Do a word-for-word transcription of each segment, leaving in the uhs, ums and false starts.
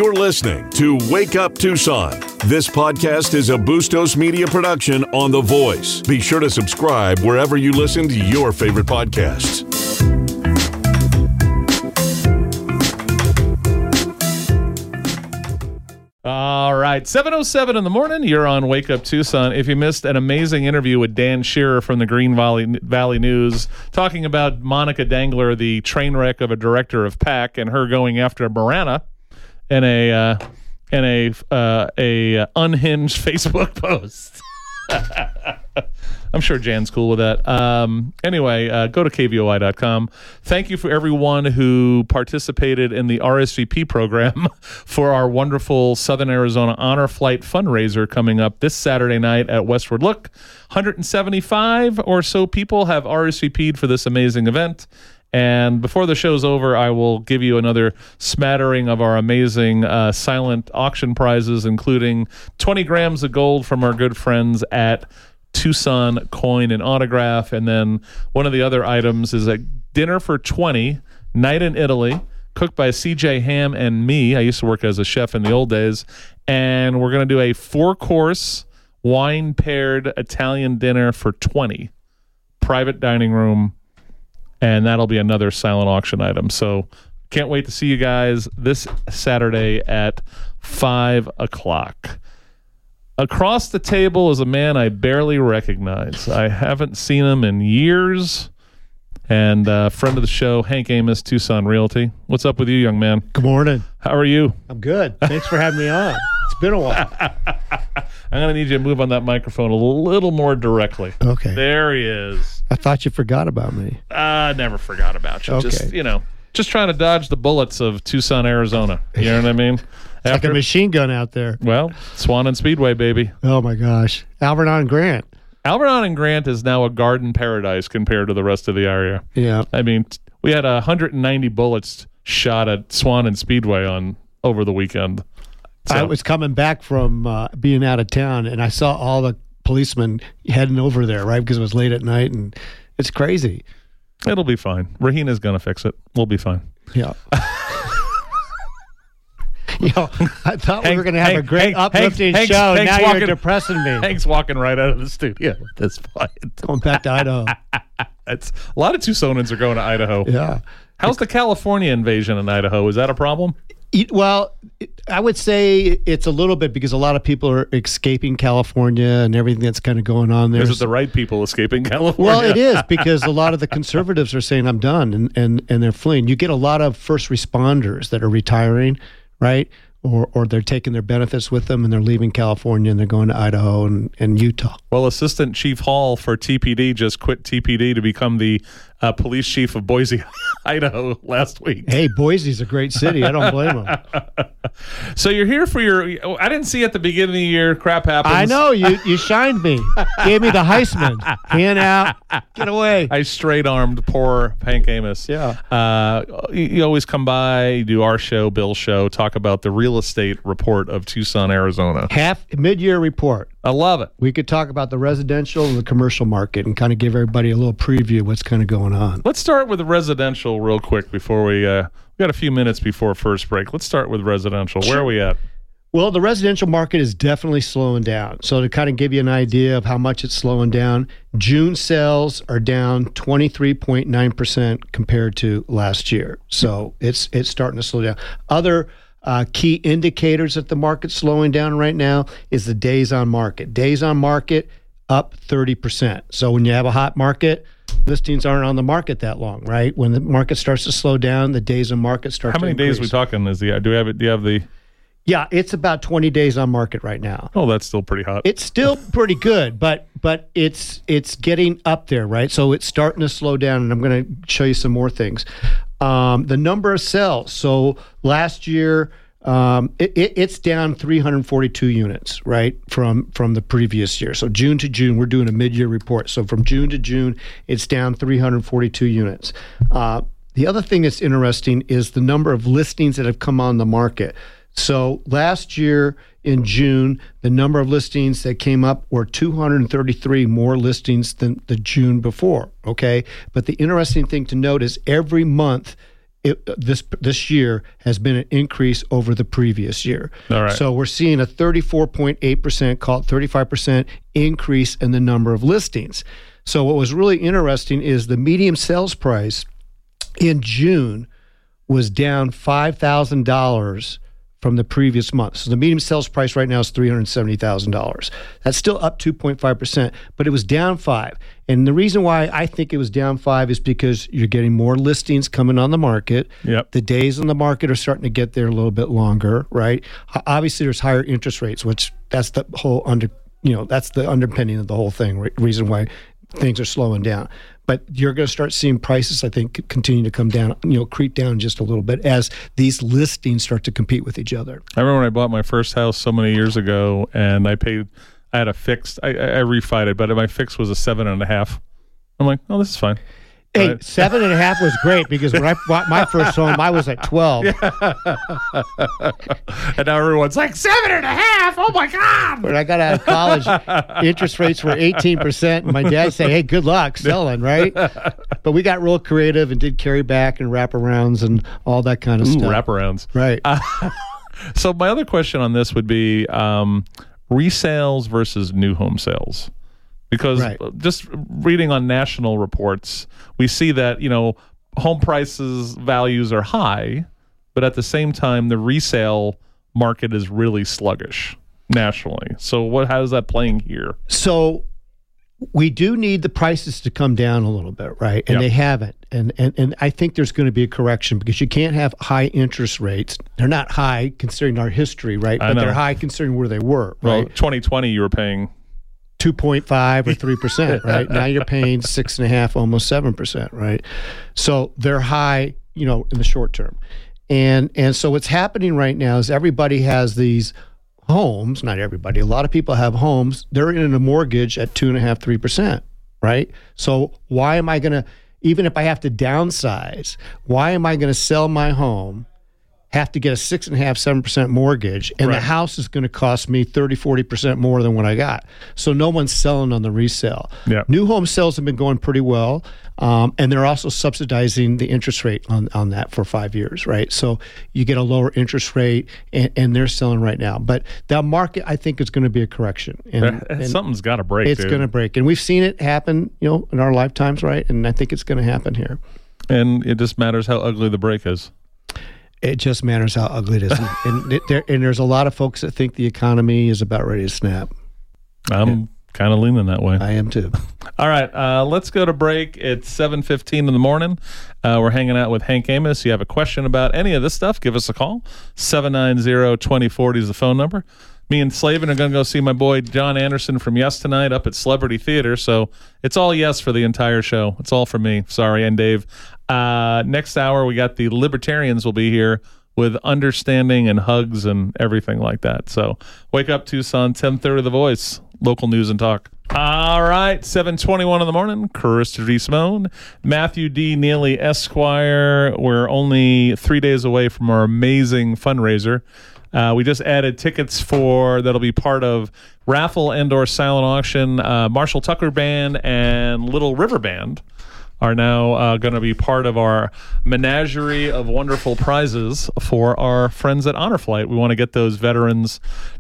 You're listening to Wake Up Tucson. This podcast is a Bustos Media production on The Voice. Be sure to subscribe wherever you listen to your favorite podcasts. All right, seven oh seven in the morning, you're on Wake Up Tucson. If you missed an amazing interview with Dan Shearer from the Green Valley, Valley News, talking about Monica Dangler, the train wreck of a director of PAC, and her going after Marana in a uh, in a uh, a unhinged Facebook post. I'm sure Jan's cool with that. Um, anyway, uh, go to K V O I dot com. Thank you for everyone who participated in the R S V P program for our wonderful Southern Arizona Honor Flight fundraiser coming up this Saturday night at Westward Look. one hundred seventy-five or so people have R S V P'd for this amazing event. And before the show's over, I will give you another smattering of our amazing uh, silent auction prizes, including twenty grams of gold from our good friends at Tucson Coin and Autograph. And then one of the other items is a dinner for twenty, night in Italy, cooked by C J Ham and me. I used to work as a chef in the old days. And we're going to do a four-course, wine-paired Italian dinner for twenty. Private dining room. And that'll be another silent auction item. So can't wait to see you guys this Saturday at five o'clock. Across the table is a man I barely recognize. I haven't seen him in years. And uh, friend of the show, Hank Amos, Tucson Realty. What's up with you, young man? Good morning. How are you? I'm good. Thanks for having me on. It's been a while. I'm going to need you to move on that microphone a little more directly. Okay. There he is. I thought you forgot about me. I uh, never forgot about you. Okay. Just, you know, just trying to dodge the bullets of Tucson, Arizona. You know what I mean? It's After, like a machine gun out there. Well, Swan and Speedway, baby. Oh, my gosh. Alvernon and Grant. Alvernon and Grant is now a garden paradise compared to the rest of the area. Yeah. I mean, we had one hundred ninety bullets shot at Swan and Speedway on over the weekend. So. I was coming back from uh, being out of town, and I saw all the policemen heading over there, right, because it was late at night, and it's crazy. It'll be fine. Rahina's going to fix it. We'll be fine. Yeah. You know, I thought Hank, we were going to have Hank, a great Hank, uplifting Hank, show. Hank's now walking, you're depressing me. Hank's walking right out of the studio at this point. Going back to Idaho. It's, a lot of Tucsonans are going to Idaho. Yeah. How's the California invasion in Idaho? Is that a problem? It, well, it, I would say it's a little bit because a lot of people are escaping California and everything that's kind of going on there. Is it the right people escaping California? Well, it is because a lot of the conservatives are saying, I'm done, and, and, and they're fleeing. You get a lot of first responders that are retiring, right? Or or they're taking their benefits with them and they're leaving California and they're going to Idaho and, and Utah. Well, Assistant Chief Hall for T P D just quit T P D to become the uh, police chief of Boise, Idaho last week. Hey, Boise's a great city. I don't blame them. So you're here for your, I didn't see at the beginning of the year, crap happens. I know, you you shined me. Gave me the Heisman. Hand out, get away. I straight-armed poor Hank Amos. Yeah. Uh, you, you always come by, you do our show, Bill's show, talk about the real estate report of Tucson, Arizona. Half mid-year report. I love it. We could talk about the residential and the commercial market and kind of give everybody a little preview of what's kind of going on. Let's start with the residential real quick before we, uh, we got a few minutes before first break. Let's start with residential. Where are we at? Well, the residential market is definitely slowing down. So to kind of give you an idea of how much it's slowing down, June sales are down twenty-three point nine percent compared to last year. So it's it's starting to slow down. Other Uh, key indicators that the market's slowing down right now is the days on market. Days on market up thirty percent. So when you have a hot market, listings aren't on the market that long, right? When the market starts to slow down, the days on market start to How many increase. days are we talking? Is the, do we have it? Do you have the? Yeah, it's about twenty days on market right now. Oh, that's still pretty hot. It's still pretty good, but but it's it's getting up there, right? So it's starting to slow down, and I'm going to show you some more things. Um, the number of sales. So last year, um, it, it, it's down three hundred forty-two units, right, from from the previous year. So June to June, we're doing a mid-year report. So from June to June, it's down three hundred forty-two units. Uh, the other thing that's interesting is the number of listings that have come on the market. So last year in June, the number of listings that came up were two hundred thirty-three more listings than the June before, okay? But the interesting thing to note is every month it, this this year has been an increase over the previous year. All right. So we're seeing a thirty-four point eight percent, call it thirty-five percent increase in the number of listings. So what was really interesting is the median sales price in June was down five thousand dollars from the previous month. So the median sales price right now is three hundred seventy thousand dollars. That's still up two point five percent, but it was down five. And the reason why I think it was down five is because you're getting more listings coming on the market. Yep. The days on the market are starting to get there a little bit longer, right? Obviously, there's higher interest rates, which that's the whole under, you know, that's the underpinning of the whole thing, right? Reason why things are slowing down. But you're going to start seeing prices, I think, continue to come down, you know, creep down just a little bit as these listings start to compete with each other. I remember when I bought my first house so many years ago, and I paid, I had a fixed, I, I refied it, but my fix was a seven and a half. I'm like, oh, this is fine. Hey, Right. seven and a half was great because when I bought my first home, I was at twelve. And now everyone's like, seven and a half? Oh my God. When I got out of college, interest rates were eighteen percent. And my dad said, hey, good luck selling, right? But we got real creative and did carry back and wraparounds and all that kind of Ooh, stuff. wraparounds. Right. Uh, so my other question on this would be um, resales versus new home sales. Because Right. just reading on national reports, we see that, you know, home prices values are high, but at the same time, the resale market is really sluggish nationally. So what, how is that playing here? So we do need the prices to come down a little bit, right? And Yep. they haven't. And, and and I think there's going to be a correction because you can't have high interest rates. They're not high considering our history, right? I But know. they're high considering where they were, Well, right? twenty twenty, you were paying. two point five or three percent, right? Now you're paying six and a half, almost seven percent, right? So they're high, you know, in the short term. And and so what's happening right now is everybody has these homes, not everybody, a lot of people have homes, they're in a mortgage at two and a half, three percent, right? So why am I gonna, even if I have to downsize, why am I gonna sell my home, have to get a six and a half, seven percent mortgage, and Right. the house is going to cost me thirty, forty percent more than what I got. So no one's selling on the resale. Yeah. New home sales have been going pretty well. Um, and they're also subsidizing the interest rate on, on that for five years, right? So you get a lower interest rate and, and they're selling right now. But that market, I think, is going to be a correction. And, and Something's got to break, it's dude. going to break. And we've seen it happen, you know, in our lifetimes, right? And I think it's going to happen here. And it just matters how ugly the break is. It just matters how ugly it is. And, and, it, there, and there's a lot of folks that think the economy is about ready to snap. I'm yeah. kind of leaning that way. I am too. All right, uh, let's go to break. It's seven fifteen in the morning. Uh, we're hanging out with Hank Amos. You have a question about any of this stuff, give us a call. seven nine zero, two zero four zero is the phone number. Me and Slavin are going to go see my boy John Anderson from Yes tonight up at Celebrity Theater. So it's all yes for the entire show. It's all for me. Sorry, and Dave. Uh, next hour, we got the Libertarians will be here with understanding and hugs and everything like that. So wake up, Tucson, ten thirty The Voice, local news and talk. All right, seven twenty-one in the morning. Christopher D. Simone, Matthew D. Neely, Esquire. We're only three days away from our amazing fundraiser. Uh, we just added tickets for that'll be part of raffle and or silent auction. Uh, Marshall Tucker Band and Little River Band are now uh, going to be part of our menagerie of wonderful prizes for our friends at Honor Flight. We want to get those veterans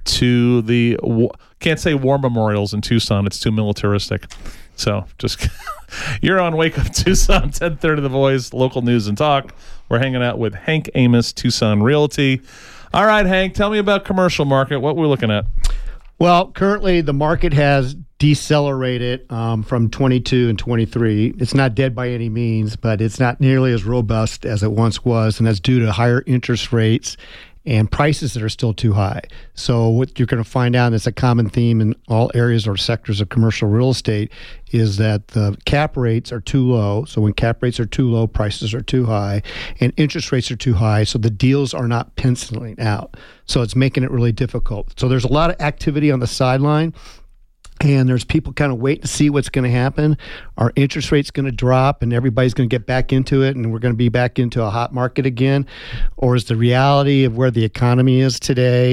to the, can't say war memorials in Tucson. It's too militaristic. So just, you're on Wake Up Tucson, ten thirty The Voice, local news and talk. We're hanging out with Hank Amos, Tucson Realty. All right, Hank, tell me about commercial market, what we're looking at. Well, currently the market has decelerated um, from twenty-two and twenty-three. It's not dead by any means, but it's not nearly as robust as it once was, and that's due to higher interest rates and prices that are still too high. So what you're going to find out, and it's a common theme in all areas or sectors of commercial real estate, is that the cap rates are too low. So when cap rates are too low, prices are too high, and interest rates are too high, so the deals are not penciling out. So it's making it really difficult. So there's a lot of activity on the sideline, and there's people kind of waiting to see what's going to happen. Our interest rate's going to drop, and everybody's going to get back into it, and we're going to be back into a hot market again. Or is the reality of where the economy is today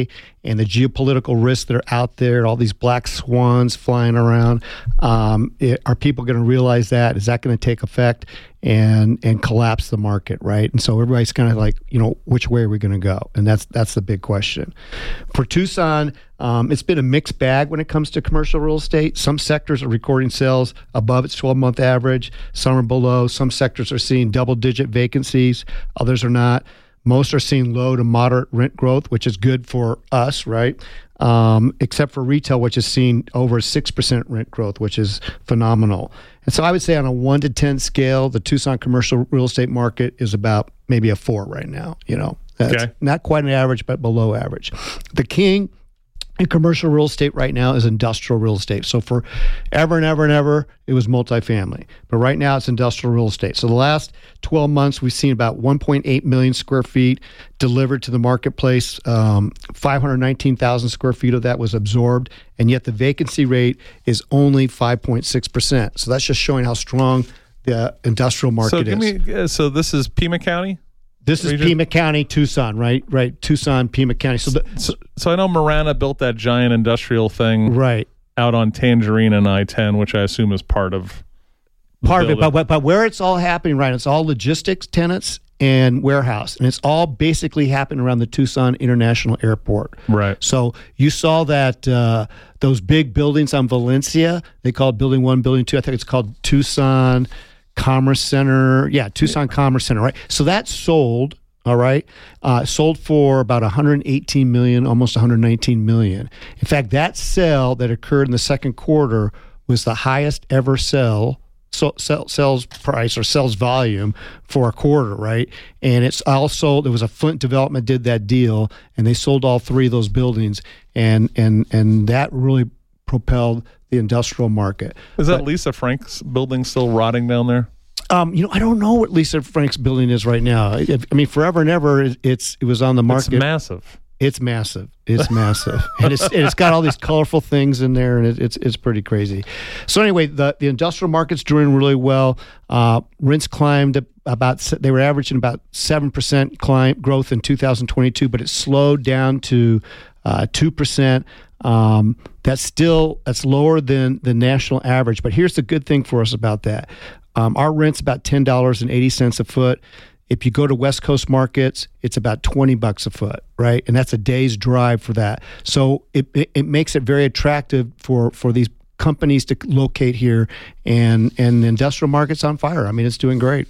and the geopolitical risks that are out there, all these black swans flying around. Um, it, are people going to realize that? Is that going to take effect and and collapse the market, right? And so everybody's kind of like, you know, which way are we going to go? And that's that's the big question. For Tucson, um, it's been a mixed bag when it comes to commercial real estate. Some sectors are recording sales above its twelve-month average. Some are below. Some sectors are seeing double-digit vacancies. Others are not. Most are seeing low to moderate rent growth, which is good for us, right? Um, except for retail, which is seeing over six percent rent growth, which is phenomenal. And so I would say on a one to ten scale, the Tucson commercial real estate market is about maybe a four right now. You know, that's okay. Not quite an average, but below average. The king in commercial real estate right now is industrial real estate. So for ever and ever and ever, it was multifamily. But right now it's industrial real estate. So the last twelve months, we've seen about one point eight million square feet delivered to the marketplace. Um, five hundred nineteen thousand square feet of that was absorbed. And yet the vacancy rate is only five point six percent. So that's just showing how strong the industrial market so give is. Me, uh, so this is Pima County? This is Pima County, Tucson, right? Right, Tucson, Pima County. So, the, so, so I know Marana built that giant industrial thing, right, out on Tangerine and I ten, which I assume is part of part of it. But, but but where it's all happening, right? It's all logistics tenants and warehouse, and it's all basically happening around the Tucson International Airport. Right. So you saw that uh, those big buildings on Valencia. They call it Building One, Building Two. I think it's called Tucson Commerce Center. Yeah, Tucson yeah. Commerce Center, right? So that sold, all right, uh, sold for about one hundred eighteen million dollars, almost one hundred nineteen million dollars. In fact, that sale that occurred in the second quarter was the highest ever sell, so, sell sales price or sales volume for a quarter, right? And it's also, there was a Flint Development did that deal, and they sold all three of those buildings, and and and that really propelled the industrial market. Is that but, Lisa Frank's building still rotting down there? Um, you know, I don't know what Lisa Frank's building is right now. I, I mean, forever and ever, it, it's it was on the market. It's massive. It's massive. It's massive, and it's and it's got all these colorful things in there, and it, it's it's pretty crazy. So anyway, the the industrial market's doing really well. Uh, rents climbed about they were averaging about seven percent climb growth in two thousand twenty-two, but it slowed down to uh, two percent. Um, that's still that's lower than the national average. But here's the good thing for us about that: um, our rent's about ten dollars and eighty cents a foot. If you go to West Coast markets, it's about twenty bucks a foot, right? And that's a day's drive for that. So it it, it makes it very attractive for for these companies to locate here, and and the industrial market's on fire. I mean, it's doing great.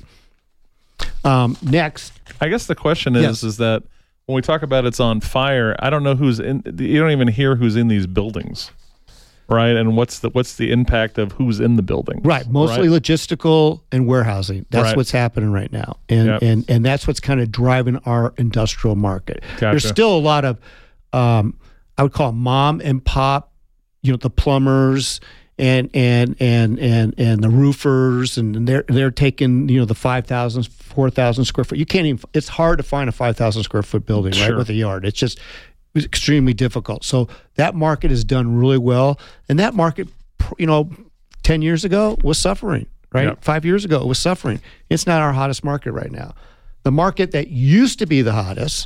Um, next, I guess the question is yes. is that when we talk about it's on fire, I don't know who's in. You don't even hear who's in these buildings, right? And what's the what's the impact of who's in the building? Right, mostly right? logistical and warehousing. That's right. what's happening right now, and yep. and and that's what's kind of driving our industrial market. Gotcha. There's still a lot of, um, I would call mom and pop, you know, the plumbers and and and and and the roofers, and they're they're taking, you know, the five thousand, four thousand square foot. You can't even. It's hard to find a five thousand square foot building, sure. right, with a yard. It's just it's extremely difficult. So that market has done really well, and that market, you know, ten years ago was suffering. Right, yep. five years ago it was suffering. It's not our hottest market right now. The market that used to be the hottest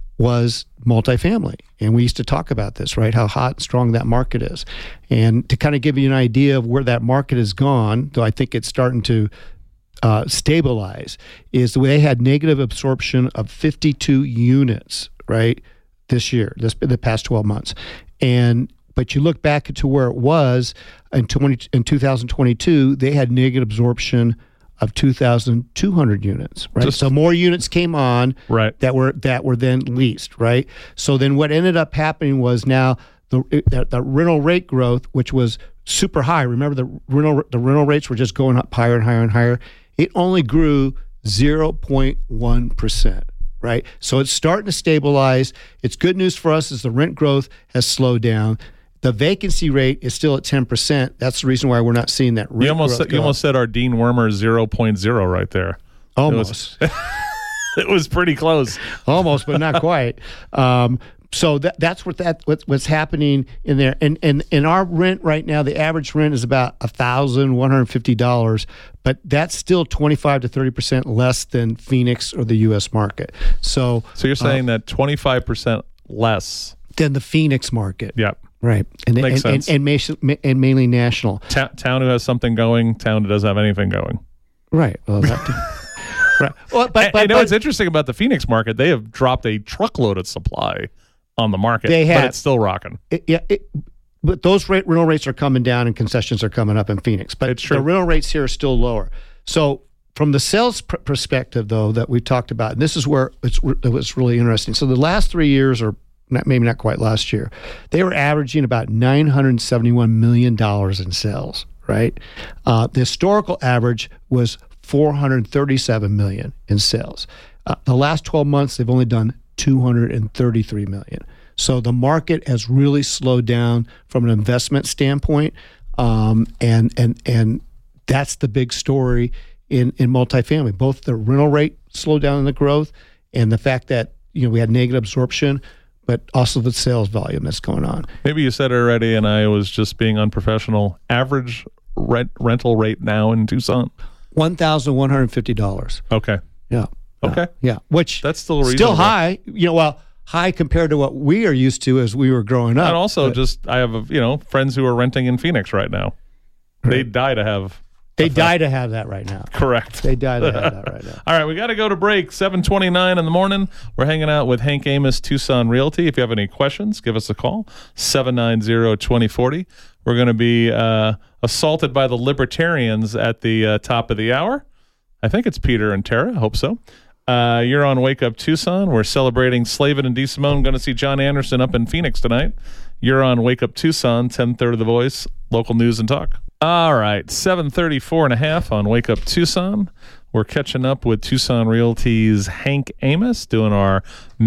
was multifamily. And we used to talk about this, right? How hot and strong that market is. And to kind of give you an idea of where that market has gone, though I think it's starting to uh, stabilize, is the way they had negative absorption of fifty-two units, right, this year, this the past twelve months. And but you look back to where it was in, twenty, in two thousand twenty-two, they had negative absorption of two thousand two hundred units, right? Just, so more units came on right. that were that were then leased, right? So then what ended up happening was now the the, the rental rate growth, which was super high. Remember the rental the rental rates were just going up higher and higher and higher. It only grew zero point one percent. Right? So it's starting to stabilize. It's good news for us as the rent growth has slowed down. The vacancy rate is still at ten percent. That's the reason why we're not seeing that rent you almost growth said, You almost said our Dean Wormer zero point zero right there. Almost. It was, it was pretty close. Almost, but not quite. Um, so that that's what that what's, what's happening in there. And and and our rent right now, the average rent is about one thousand one hundred fifty dollars, but that's still twenty-five to thirty percent less than Phoenix or the U S market. So So you're saying uh, that twenty-five percent less than the Phoenix market. Yep. Right. And Makes and, sense. and, and, and, and mainly national. Ta- town who has something going, town who doesn't have anything going. Right. Well, that, right. Well, but, and, but, you know but, what's interesting about the Phoenix market? They have dropped a truckload of supply on the market, They have. but it's still rocking. It, yeah, it, but those rate, rental rates are coming down and concessions are coming up in Phoenix. But It's true. the rental rates here are still lower. So from the sales pr- perspective, though, that we talked about, and this is where it's, it was really interesting. So the last three years, or not, maybe not quite last year, they were averaging about nine hundred seventy-one million dollars in sales, right? Uh, the historical average was four hundred thirty-seven million dollars in sales. Uh, the last twelve months, they've only done two hundred thirty-three million dollars. So the market has really slowed down from an investment standpoint, um, and and and that's the big story in in multifamily. Both the rental rate slowed down in the growth, and the fact that you know we had negative absorption, but also the sales volume that's going on. Maybe you said it already, and I was just being unprofessional. Average rent rental rate now in Tucson? One thousand one hundred fifty dollars. Okay. Yeah. Okay. Yeah. Which That's still reasonable. still high. You know, well, high compared to what we are used to as we were growing up. And also, But just I have you know friends who are renting in Phoenix right now. They'd die to have. they die to have that right now. Correct. They die to have that right now. All right, we got to go to break. seven twenty-nine in the morning. We're hanging out with Hank Amos, Tucson Realty. If you have any questions, give us a call, seven nine zero, two zero four zero. We're going to be uh, assaulted by the libertarians at the uh, top of the hour. I think it's Peter and Tara. I hope so. Uh, you're on Wake Up Tucson. We're celebrating Slavin and DeSimone. Going to see John Anderson up in Phoenix tonight. You're on Wake Up Tucson, ten thirty The Voice, local news and talk. All right, seven thirty-four and a half on Wake Up Tucson. We're catching up with Tucson Realty's Hank Amos, doing our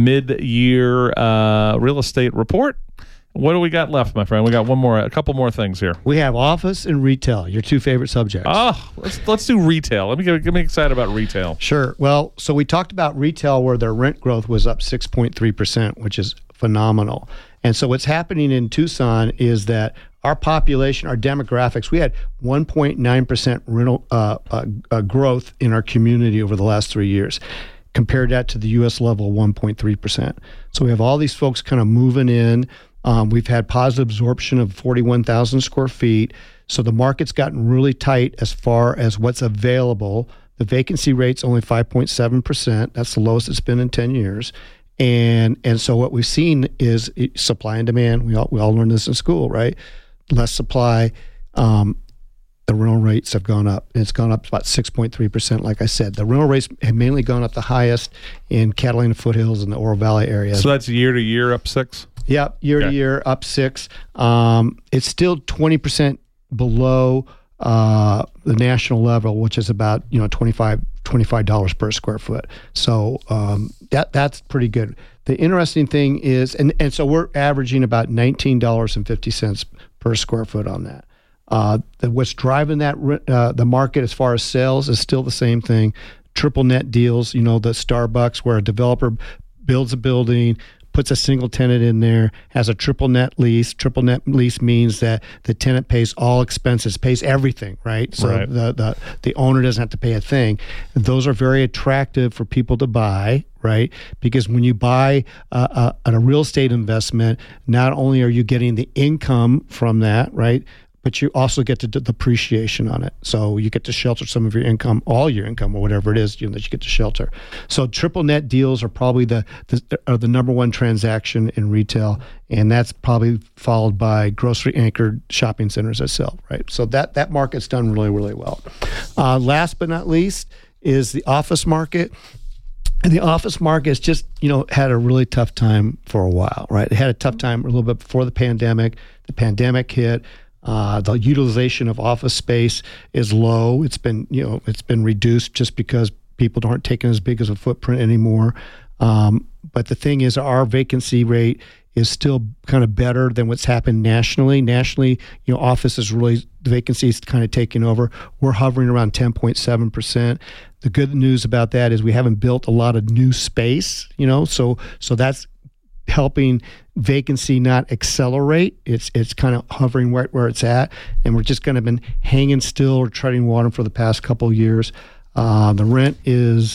mid-year uh, real estate report. What do we got left, my friend? We got one more, a couple more things here. We have office and retail, your two favorite subjects. Oh, let's let's do retail. Let me get, get me excited about retail. Sure. Well, so we talked about retail where their rent growth was up six point three percent, which is phenomenal. And so what's happening in Tucson is that our population, our demographics, we had one point nine percent rental uh, uh, uh, growth in our community over the last three years. Compared that to the U S level, one point three percent. So we have all these folks kind of moving in. Um, we've had positive absorption of forty-one thousand square feet. So the market's gotten really tight as far as what's available. The vacancy rate's only five point seven percent. That's the lowest it's been in ten years. And and so what we've seen is it, supply and demand. We all we all learned this in school, right? Less supply. Um, the rental rates have gone up. It's gone up about six point three percent, like I said. The rental rates have mainly gone up the highest in Catalina Foothills and the Oro Valley area. So that's year to year up six? Yep, year Okay. to year, up six. Um, it's still twenty percent below uh, the national level, which is about you know twenty-five dollars per square foot. So um, that that's pretty good. The interesting thing is, and, and so we're averaging about nineteen dollars and fifty cents per square foot on that. Uh, the, what's driving that uh, the market as far as sales is still the same thing. Triple net deals, you know, the Starbucks where a developer builds a building, puts a single tenant in there, has a triple net lease. Triple net lease means that the tenant pays all expenses, pays everything, right? So Right. the, the the owner doesn't have to pay a thing. Those are very attractive for people to buy, right? Because when you buy uh, a, a real estate investment, not only are you getting the income from that, right? But you also get to d- depreciation on it. So you get to shelter some of your income, all your income, or whatever it is you know, that you get to shelter. So triple net deals are probably the, the are the number one transaction in retail, and that's probably followed by grocery anchored shopping centers itself, right? So that that market's done really, really well. Uh, last but not least is the office market. And the office market has just, you know, had a really tough time for a while, right? It had a tough time a little bit before the pandemic. The pandemic hit. Uh, the utilization of office space is low. It's been, you know, it's been reduced just because people aren't taking as big as a footprint anymore. Um, but the thing is, our vacancy rate is still kind of better than what's happened nationally. Nationally, you know, office is really, the vacancy is kind of taking over. We're hovering around ten point seven percent. The good news about that is we haven't built a lot of new space, you know, so so that's helping vacancy not accelerate. It's it's kind of hovering right where it's at, and we're just kind of been hanging still or treading water for the past couple of years. Uh, the rent is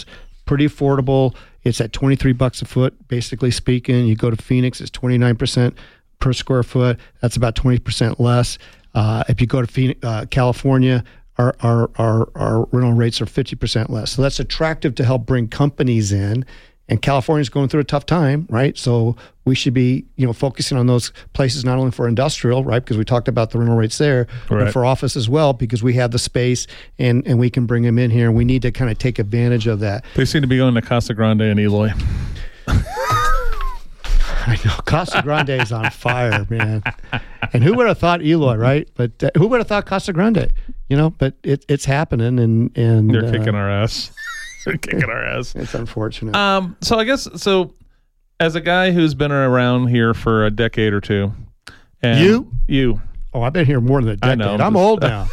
pretty affordable. It's at twenty-three bucks a foot, basically speaking. You go to Phoenix, it's twenty-nine percent per square foot. That's about twenty percent less. Uh, if you go to Phoenix, uh, California, our, our, our, our rental rates are fifty percent less. So that's attractive to help bring companies in. And California's going through a tough time, right? So we should be, you know, focusing on those places not only for industrial, right, because we talked about the rental rates there, right, but for office as well, because we have the space and, and we can bring them in here. And we need to kind of take advantage of that. They seem to be going to Casa Grande and Eloy. I know. Casa Grande is on fire, man. And who would have thought Eloy, right? But uh, who would have thought Casa Grande? You know, but it, it's happening. And, and They're uh, kicking our ass. They're kicking our ass. It's unfortunate. Um, so I guess, so as a guy who's been around here for a decade or two. And You? You. Oh, I've been here more than a decade. I know. I'm Just- old now.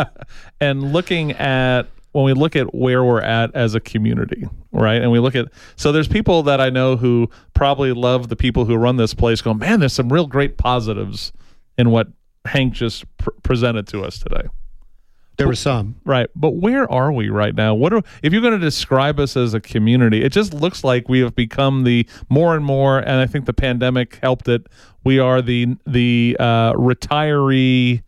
And looking at, when we look at where we're at as a community, right? And we look at, so there's people that I know who probably love the people who run this place going, man, there's some real great positives in what Hank just pr- presented to us today. There were some. Right. But where are we right now? What are, if you're going to describe us as a community, it just looks like we have become the more and more, and I think the pandemic helped it. We are the, the uh, retiree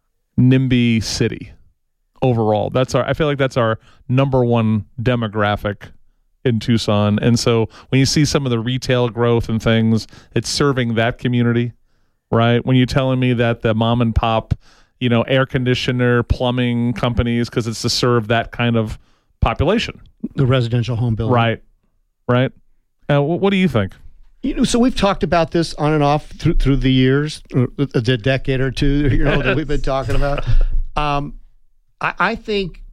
NIMBY city overall. That's our, I feel like that's our number one demographic in Tucson. And so when you see some of the retail growth and things, it's serving that community, right? When you're telling me that the mom and pop, you know, air conditioner, plumbing companies, because it's to serve that kind of population. The residential home building. Right. Right. Uh, what, what do you think? You know, so we've talked about this on and off through through the years, uh, the decade or two, you know, that we've been talking about. Um, I, I think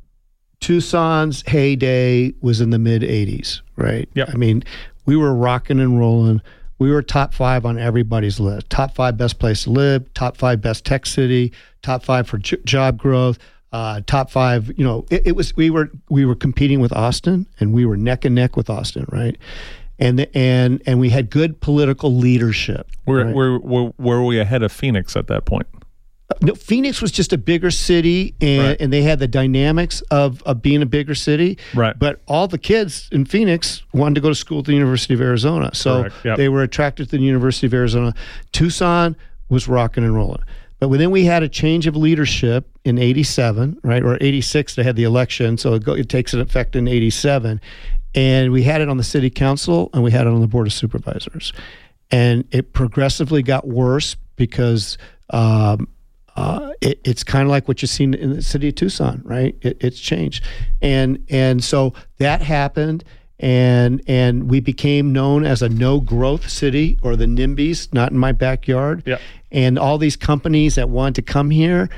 Tucson's heyday was in the mid eighties, right? Yep. I mean, we were rocking and rolling. We were top five on everybody's list. Top five best place to live, top five best tech city, top five for j- job growth, uh, top five, you know, it, it was, we were, we were competing with Austin, and we were neck and neck with Austin, right? And, the, and, and we had good political leadership. Were, right? were, were, were we ahead of Phoenix at that point? No, Phoenix was just a bigger city, and, Right. and they had the dynamics of, of being a bigger city. Right. But all the kids in Phoenix wanted to go to school at the University of Arizona. So Correct. Yep. they were attracted to the University of Arizona. Tucson was rocking and rolling. But then we had a change of leadership in eighty-seven, right? Or eighty-six, they had the election. So it, go, it takes an effect in eighty-seven. And we had it on the city council, and we had it on the board of supervisors. And it progressively got worse because um, Uh, it, it's kind of like what you've seen in the city of Tucson, right? It, it's changed, and and so that happened, and and we became known as a no growth city, or the NIMBYs, not in my backyard. Yeah. And all these companies that wanted to come here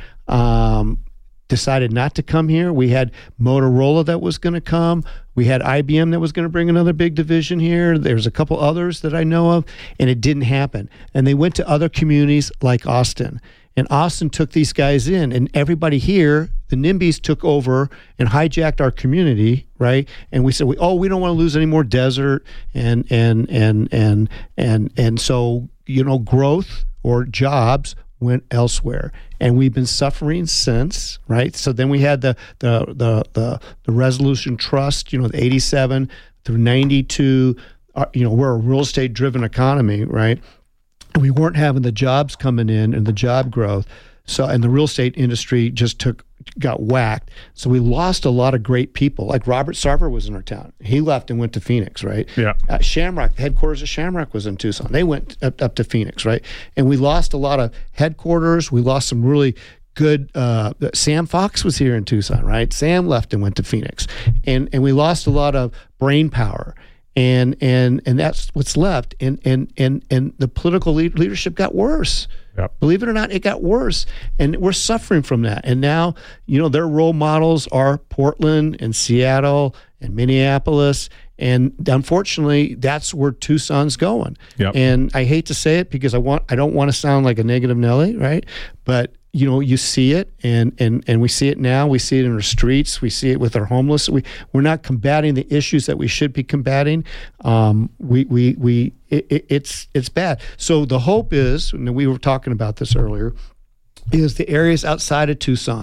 um, decided not to come here. We had Motorola that was going to come. We had I B M that was going to bring another big division here. There's a couple others that I know of, and it didn't happen. And they went to other communities like Austin. And Austin took these guys in, and everybody here, the NIMBYs took over and hijacked our community, right? And we said, we, oh, we don't want to lose any more desert, and and and and and and so, you know, growth or jobs went elsewhere, and we've been suffering since, right? So then we had the the the the, the Resolution Trust, you know, the eighty-seven through ninety-two. Uh, you know, we're a real estate driven economy, right? And we weren't having the jobs coming in and the job growth. So, and the real estate industry just took, got whacked. So we lost a lot of great people. Like Robert Sarver was in our town. He left and went to Phoenix, right? Yeah. Uh, Shamrock, the headquarters of Shamrock was in Tucson. They went up, up to Phoenix, right? And we lost a lot of headquarters. We lost some really good, uh, Sam Fox was here in Tucson, right? Sam left and went to Phoenix. And, and we lost a lot of brain power. And and and that's what's left. And and and and the political lead, leadership got worse. Yep. Believe it or not, it got worse, and we're suffering from that. And now, you know, their role models are Portland and Seattle and Minneapolis, and unfortunately, that's where Tucson's going. Yep. And I hate to say it because I want I don't want to sound like a negative Nelly, right? But you know, you see it, and, and, and we see it now. We see it in our streets. We see it with our homeless. We we're not combating the issues that we should be combating. Um, we we we it, it, it's it's bad. So the hope is, and we were talking about this earlier, is the areas outside of Tucson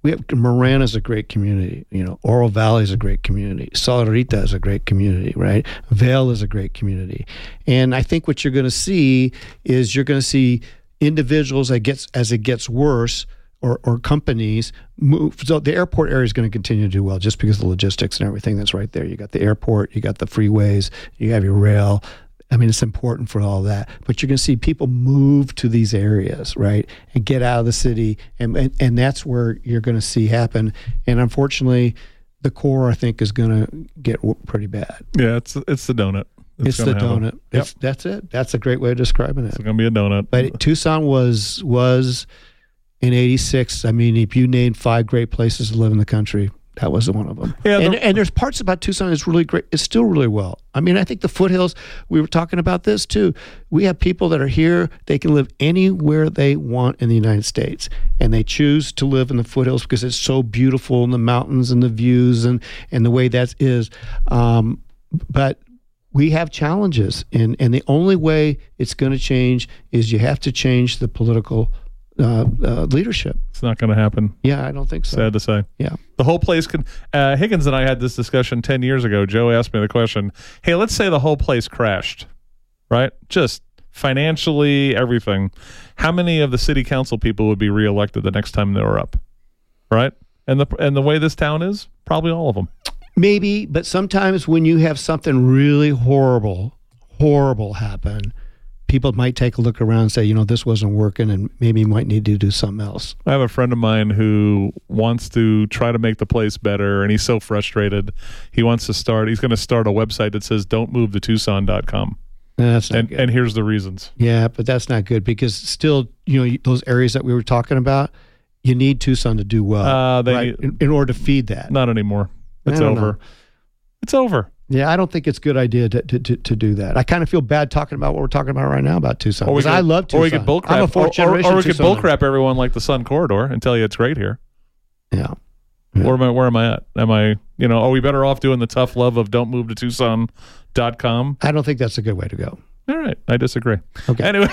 We have Marana is a great community. You know, Oro Valley is a great community. Salarita is a great community, right? Vail is a great community. And I think what you're going to see is you're going to see individuals that gets as it gets worse, or or companies move. So the airport area is going to continue to do well just because of the logistics and everything that's right there. You got the airport, you got the freeways, you have your rail. I mean, it's important for all that. But you're going to see people move to these areas, right, and get out of the city. And, and, and that's where you're going to see happen. And unfortunately, the core, I think, is going to get pretty bad. Yeah, it's it's the donut. It's, it's the donut. Yep. It's, that's it. That's a great way of describing it. It's going to be a donut. But Tucson was was in eighty-six. I mean, if you named five great places to live in the country, that was one of them. Yeah, the, and, and there's parts about Tucson that's really great. It's still really well. I mean, I think the foothills, we were talking about this too. We have people that are here. They can live anywhere they want in the United States. And they choose to live in the foothills because it's so beautiful, and the mountains and the views and, and the way that is. Um, but we have challenges. And, and the only way it's going to change is you have to change the political Uh, uh, leadership. It's not going to happen. Yeah, I don't think so. Sad to say. Yeah. The whole place can. Uh, Higgins and I had this discussion ten years ago. Joe asked me the question, hey, let's say the whole place crashed, right? Just financially, everything. How many of the city council people would be reelected the next time they were up, right? And the and the way this town is, probably all of them. Maybe, but sometimes when you have something really horrible, horrible happen, people might take a look around and say, you know, this wasn't working and maybe you might need to do something else. I have a friend of mine who wants to try to make the place better, and he's so frustrated. He wants to start, he's going to start a website that says don't move to tucson dot com. That's not and, good. and here's the reasons. Yeah, but that's not good because still, you know, those areas that we were talking about, you need Tucson to do well uh, they right? need, in, in order to feed that. Not anymore. It's over. Know. It's over. Yeah, I don't think it's a good idea to, to, to, to do that. I kind of feel bad talking about what we're talking about right now about Tucson. Because I love Tucson. Or we could bullcrap. I'm a fourth generation Or, or, or we could Tucsoner. bullcrap everyone like the Sun Corridor and tell you it's great here. Yeah. yeah. Where am I? Where am I at? Am I? You know? Are we better off doing the tough love of don't move to tucson dot com? I don't think that's a good way to go. All right, I disagree. Okay. Anyway,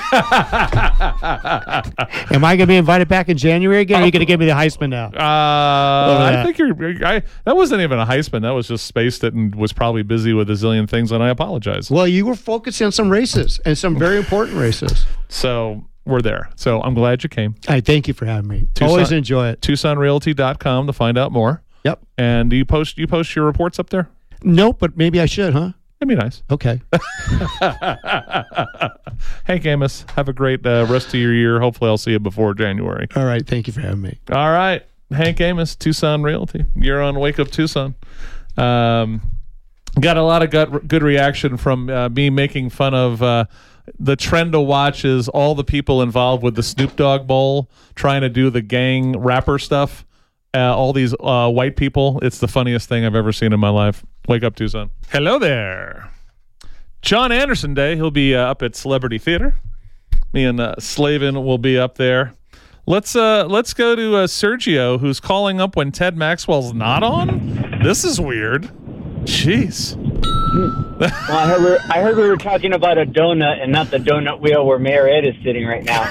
am I going to be invited back in January again? Or are you going to give me the Heisman now? Uh, I think you're. I that wasn't even a Heisman. That was just spaced it and was probably busy with a zillion things, and I apologize. Well, you were focusing on some races and some very important races. So we're there. So I'm glad you came. I thank you for having me. Tucson, Always enjoy it. tucson realty dot com to find out more. Yep. And do you post you post your reports up there? Nope, but maybe I should, huh? That'd be nice. Okay. Hank Amos, have a great uh, rest of your year. Hopefully I'll see you before January. All right. Thank you for having me. All right. Hank Amos, Tucson Realty. You're on Wake Up Tucson. Um, got a lot of good, good reaction from uh, me making fun of uh, the trend to watch is all the people involved with the Snoop Dogg Bowl trying to do the gang rapper stuff. Uh, all these uh, white people. It's the funniest thing I've ever seen in my life. Wake Up Tucson. Hello there. John Anderson Day. He'll be uh, up at Celebrity Theater. Me and uh, Slavin will be up there. Let's uh, let's go to uh, Sergio, who's calling up when Ted Maxwell's not on. This is weird. Jeez. Well, I heard, we were, I heard we were talking about a donut and not the donut wheel where Mayor Ed is sitting right now.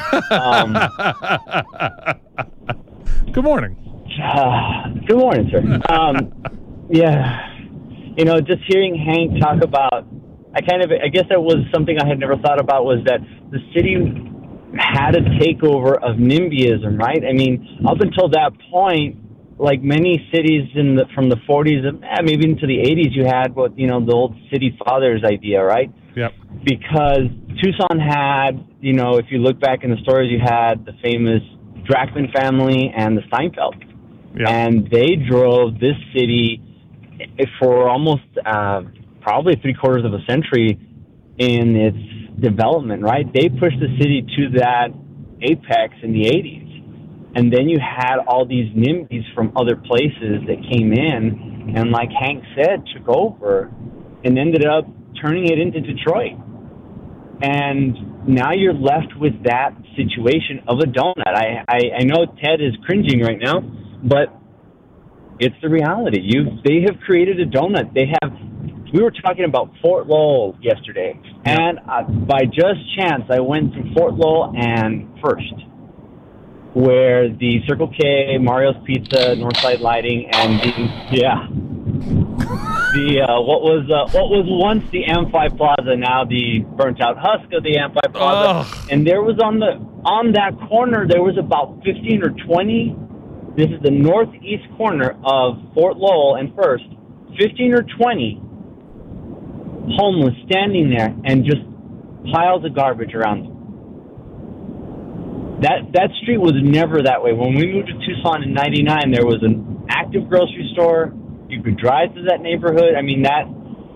Um, Good morning. Uh, good morning, sir. Um, yeah, you know, just hearing Hank talk about, I kind of, I guess that was something I had never thought about was that the city had a takeover of NIMBYism, right? I mean, up until that point, like many cities in the from the forties, and eh, maybe into the eighties, you had what, you know, the old city fathers idea, right? Yep. Because Tucson had, you know, if you look back in the stories, you had the famous Drachman family and the Steinfeld. Yep. And they drove this city for almost uh, probably three quarters of a century in its development, right? They pushed the city to that apex in the eighties. And then you had all these NIMBYs from other places that came in and, like Hank said, took over and ended up turning it into Detroit. And now you're left with that situation of a donut. I, I, I know Ted is cringing right now, but it's the reality. You, they have created a donut. They have. We were talking about Fort Lowell yesterday, and uh, by just chance, I went to Fort Lowell and First, where the Circle K, Mario's Pizza, Northside Lighting, and the yeah, the uh, what was uh, what was once the Amphi Plaza, now the burnt out husk of the Amphi Plaza, Ugh. and there was on the on that corner there was about fifteen or twenty. This is the northeast corner of Fort Lowell and First. fifteen or twenty homeless standing there and just piles of garbage around them. That that street was never that way. When we moved to Tucson in ninety-nine, there was an active grocery store. You could drive through that neighborhood. I mean, that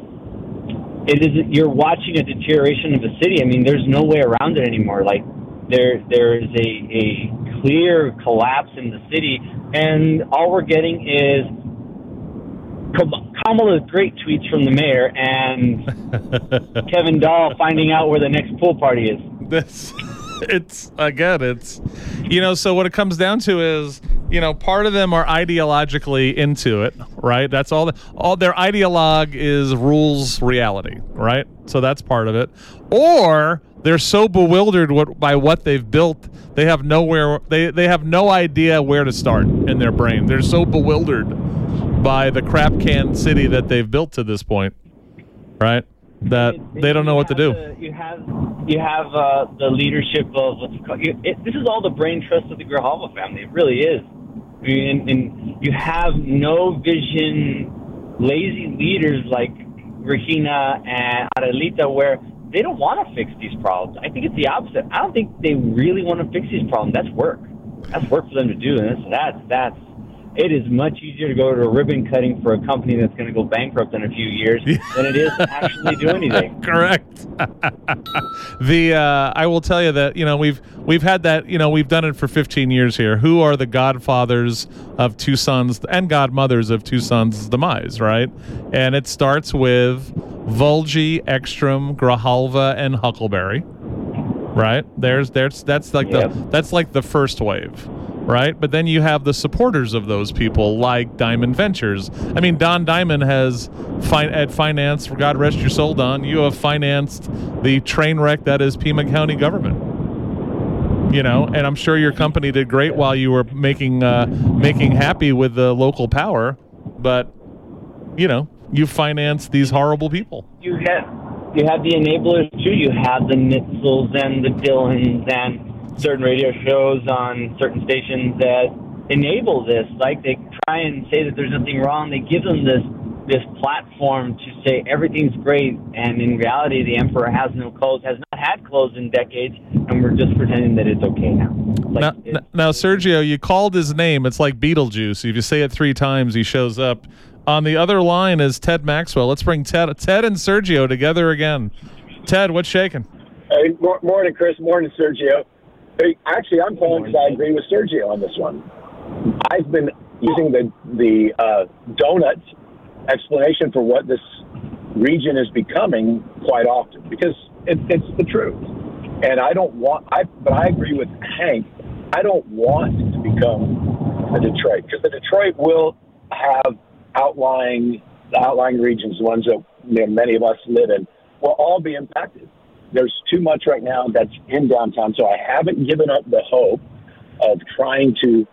it is. You're watching a deterioration of the city. I mean, there's no way around it anymore. Like there there is a a clear collapse in the city, and all we're getting is Kamala's great tweets from the mayor and Kevin Dahl finding out where the next pool party is. This, it's again, it's you know. So what it comes down to is, you know, part of them are ideologically into it, right? That's all. The, all their ideologue is rules reality, right? So that's part of it. Or they're so bewildered what, by what they've built, they have nowhere. They they have no idea where to start in their brain. They're so bewildered by the crap can city that they've built to this point, right? That they don't know what to do. The, you have you have uh, the leadership of what's called. You, it, this is all the brain trust of the Grijalva family. It really is. I mean, and, and you have no vision, lazy leaders like Regina and Adelita, where they don't want to fix these problems. I think it's the opposite. I don't think they really want to fix these problems. That's work. That's work for them to do, and that's that's that's. It is much easier to go to a ribbon cutting for a company that's going to go bankrupt in a few years than it is to actually do anything. Correct. the uh, I will tell you that, you know, we've we've had that, you know, we've done it for fifteen years here. Who are the godfathers of Tucson's and godmothers of Tucson's demise, right? And it starts with Vulgi, Ekstrom, Grijalva, and Huckleberry. Right? There's there's that's like yep. the that's like the first wave. Right, but then you have the supporters of those people, like Diamond Ventures. I mean, Don Diamond has fi- at finance. For God rest your soul, Don. You have financed the train wreck that is Pima County government. You know, and I'm sure your company did great while you were making uh, making happy with the local power. But you know, you finance these horrible people. You have you have the enablers too. You have the Nitzels and the Dillons and certain radio shows on certain stations that enable this. Like, they try and say that there's nothing wrong. They give them this this platform to say everything's great, and in reality the emperor has no clothes, has not had clothes in decades, and we're just pretending that it's okay now. Like, now, it's, now, Sergio, you called his name. It's like Beetlejuice. If you say it three times, he shows up. On the other line is Ted Maxwell. Let's bring Ted, Ted and Sergio together again. Ted, what's shaking? Hey, morning, Chris. Morning, Sergio. Hey, actually, I'm calling because I agree with Sergio on this one. I've been using the the uh, donut explanation for what this region is becoming quite often because it, it's the truth. And I don't want, I but I agree with Hank. I don't want it to become a Detroit because the Detroit will have outlying the outlying regions, the ones that, you know, many of us live in, will all be impacted. There's too much right now that's in downtown, so I haven't given up the hope of trying to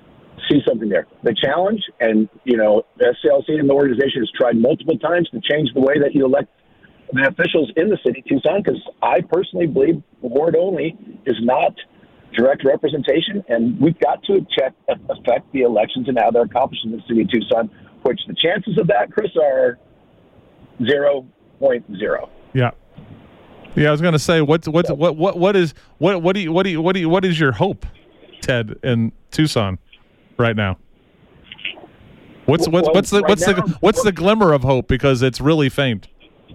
see something there. The challenge, and, you know, S C L C and the organization has tried multiple times to change the way that you elect the officials in the city of Tucson, because I personally believe ward only is not direct representation, and we've got to check affect the elections and how they're accomplished in the city of Tucson, which the chances of that, Chris, are zero point zero. Yeah. Yeah, I was going to say, what's what's what what what is what what do you what do you what do you what is your hope, Ted, in Tucson right now? What's what's well, what's the right what's now, the what's the glimmer of hope, because it's really faint.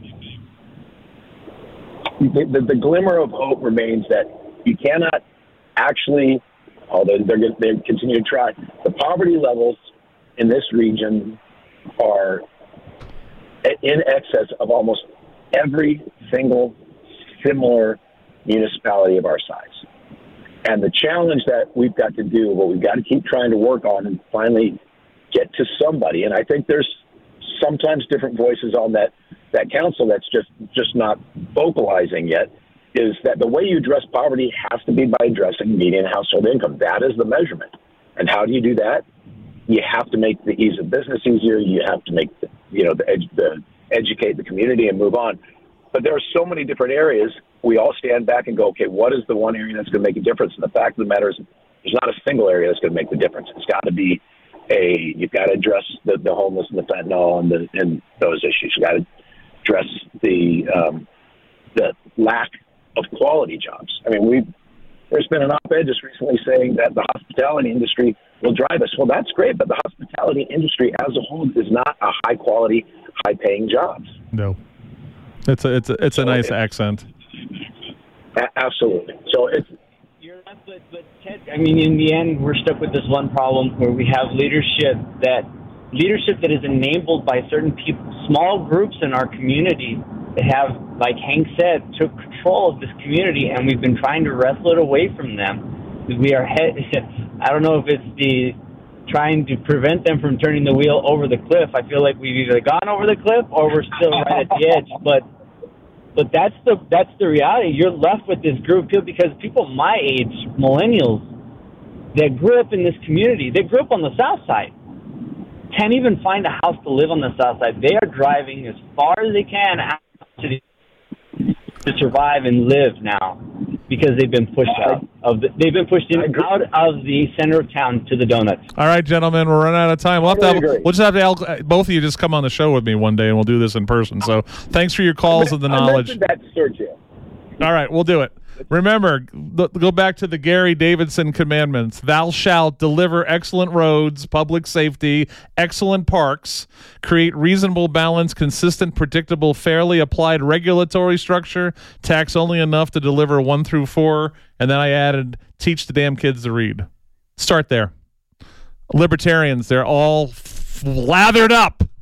The, the, the glimmer of hope remains that you cannot actually, although they're they continue to try, the poverty levels in this region are in excess of almost every single similar municipality of our size. And the challenge that we've got to do, what we've got to keep trying to work on and finally get to somebody, and I think there's sometimes different voices on that, that council that's just, just not vocalizing yet, is that the way you address poverty has to be by addressing median household income. That is the measurement. And how do you do that? You have to make the ease of business easier. You have to make, the, you know, the, edu- the educate the community and move on. But there are so many different areas. We all stand back and go, okay, what is the one area that's going to make a difference? And the fact of the matter is, there's not a single area that's going to make the difference. It's got to be a, you've got to address the, the homeless and the fentanyl and the, and those issues. You've got to address the, um, the lack of quality jobs. I mean, we there's been an op-ed just recently saying that the hospitality industry will drive us. Well, that's great, but the hospitality industry as a whole is not a high-quality, high-paying jobs. No, it's a it's a, it's a so nice it, accent. A- absolutely. So it's. You're not, but, but Ted, I mean, in the end, we're stuck with this one problem where we have leadership that leadership that is enabled by certain people, small groups in our community that have, like Hank said, took control of this community, and we've been trying to wrestle it away from them. We are head. I don't know if it's the trying to prevent them from turning the wheel over the cliff. I feel like we've either gone over the cliff or we're still right at the edge. But but that's the that's the reality. You're left with this group because people my age, millennials, that grew up in this community, they grew up on the south side, can't even find a house to live on the south side. They are driving as far as they can out to, the, to survive and live now because they've been pushed out of the, they've been pushed in, out of the center of town to the donuts. All right, gentlemen, we're running out of time. We'll, have to have, we'll just have to have, both of you just come on the show with me one day, and we'll do this in person. So thanks for your calls and the knowledge. I mentioned that, Sergio. All right, we'll do it. Remember, go back to the Gary Davidson commandments. Thou shalt deliver excellent roads, public safety, excellent parks, create reasonable balance, consistent, predictable, fairly applied regulatory structure, tax only enough to deliver one through four, and then I added, teach the damn kids to read. Start there. Libertarians, they're all f- lathered up